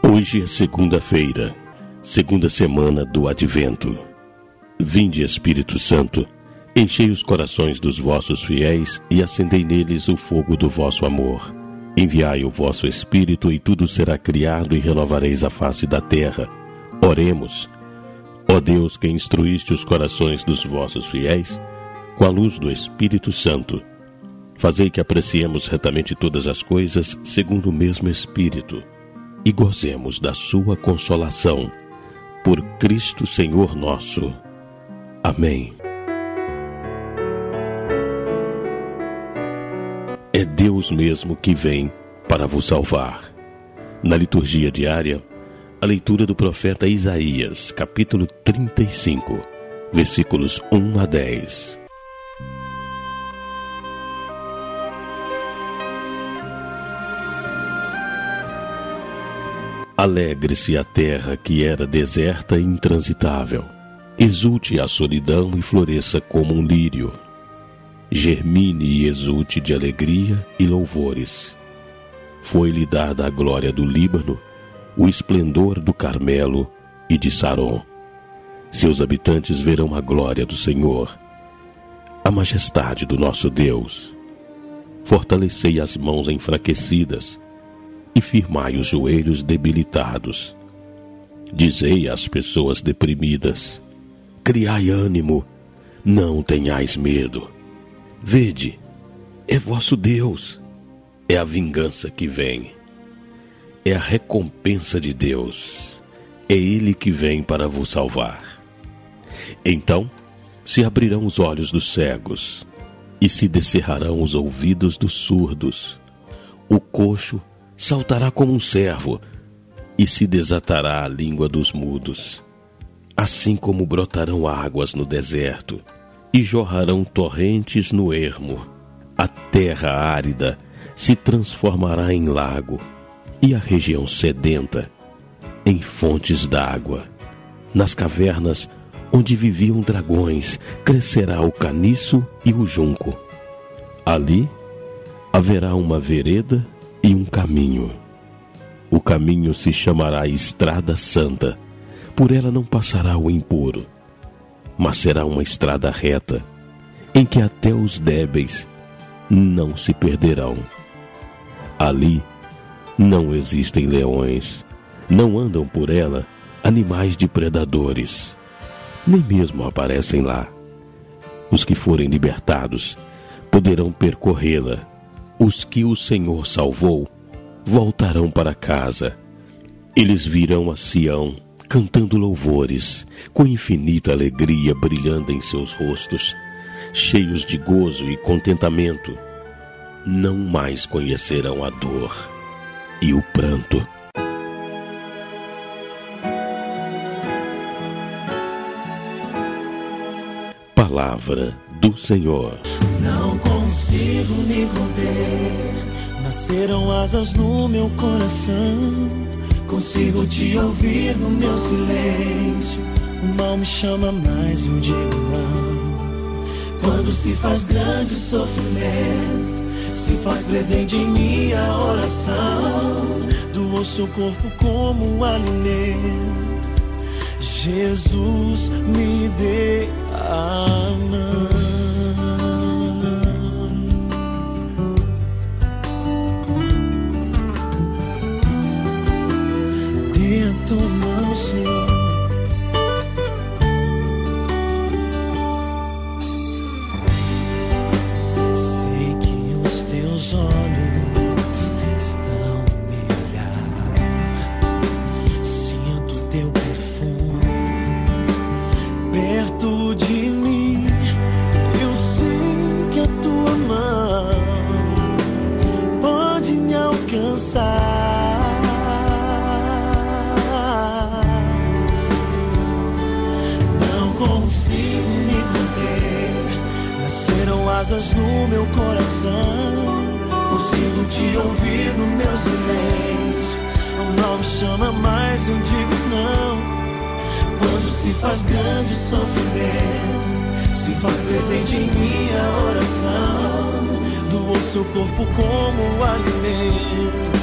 Hoje é segunda-feira, segunda semana do Advento. Vinde, Espírito Santo, enchei os corações dos vossos fiéis e acendei neles o fogo do vosso amor. Enviai o vosso Espírito e tudo será criado e renovareis a face da terra. Oremos. Ó Deus, que instruíste os corações dos vossos fiéis com a luz do Espírito Santo, fazei que apreciemos retamente todas as coisas segundo o mesmo Espírito e gozemos da sua consolação. Por Cristo Senhor nosso. Amém. É Deus mesmo que vem para vos salvar. Na liturgia diária, a leitura do profeta Isaías, capítulo 35, versículos 1 a 10. Alegre-se a terra que era deserta e intransitável. Exulte a solidão e floresça como um lírio. Germine e exulte de alegria e louvores. Foi-lhe dada a glória do Líbano, o esplendor do Carmelo e de Saron. Seus habitantes verão a glória do Senhor, a majestade do nosso Deus. Fortalecei as mãos enfraquecidas e firmai os joelhos debilitados. Dizei às pessoas deprimidas: criai ânimo, não tenhais medo. Vede, é vosso Deus, é a vingança que vem, é a recompensa de Deus, é Ele que vem para vos salvar. Então se abrirão os olhos dos cegos e se descerrarão os ouvidos dos surdos. O coxo saltará como um cervo e se desatará a língua dos mudos. Assim como brotarão águas no deserto e jorrarão torrentes no ermo, a terra árida se transformará em lago e a região sedenta em fontes d'água. Nas cavernas onde viviam dragões crescerá o caniço e o junco. Ali haverá uma vereda e um caminho. O caminho se chamará Estrada Santa. Por ela não passará o impuro, mas será uma estrada reta, em que até os débeis não se perderão. Ali não existem leões, não andam por ela animais de predadores, nem mesmo aparecem lá. Os que forem libertados poderão percorrê-la. Os que o Senhor salvou voltarão para casa. Eles virão a Sião cantando louvores, com infinita alegria brilhando em seus rostos, cheios de gozo e contentamento. Não mais conhecerão a dor e o pranto. Palavra do Senhor. Não consigo me conter, nasceram asas no meu coração. Consigo te ouvir no meu silêncio. O mal me chama, mas eu digo não. Quando se faz grande o sofrimento, se faz presente em minha oração. Doou seu corpo como alimento. Jesus me dê a mão. Tua mão, Senhor. Sei que os teus olhos estão a me olhar. Sinto teu perfume perto de mim. Eu sei que a tua mão pode me alcançar. Asas no meu coração, consigo te ouvir no meu silêncio. O mal me chama, mas eu digo não. Quando se faz grande o sofrimento, se faz presente em minha oração. Doou seu corpo como alimento.